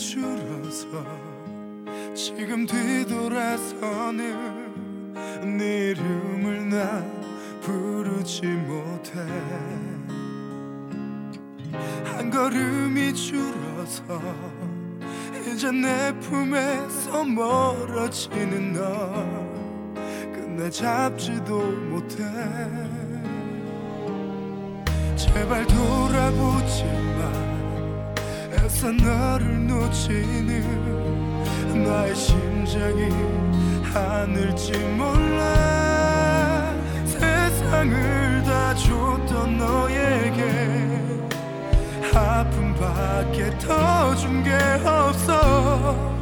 줄어서 지금 뒤돌아서는 네 이름을 나 부르지 못해. 한 걸음이 줄어서 이제 내 품에서 멀어지는 너 끝내 잡지도 못해. 제발 돌아보지 마. 애써 너를 놓치는 나의 심장이 하늘지 몰라. 세상을 다 줬던 너에게 아픔밖에 더 준 게 없어.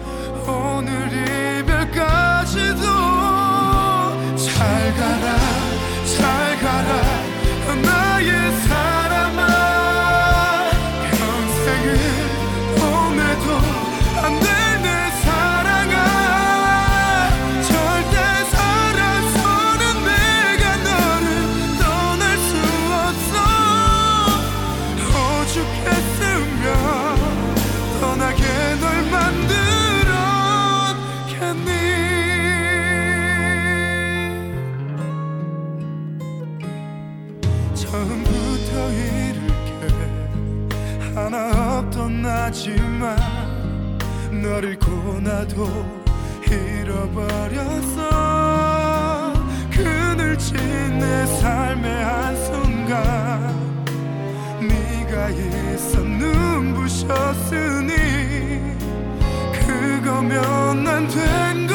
오늘 이별까지도 잘 가라 잘 가라 나의 사람아. 평생을 보내도 안 돼 내 사랑아. 절대 살아서는 내가 너를 떠날 수 없어. 오죽했으면 떠나게 널 만들었겠니. 처음부터 이렇게 하나 없던 나지만 널 잃고 나도 잃어버렸어. 그늘진 내 삶의 한순간 네가 있어 눈부셨으니 그거면 난 된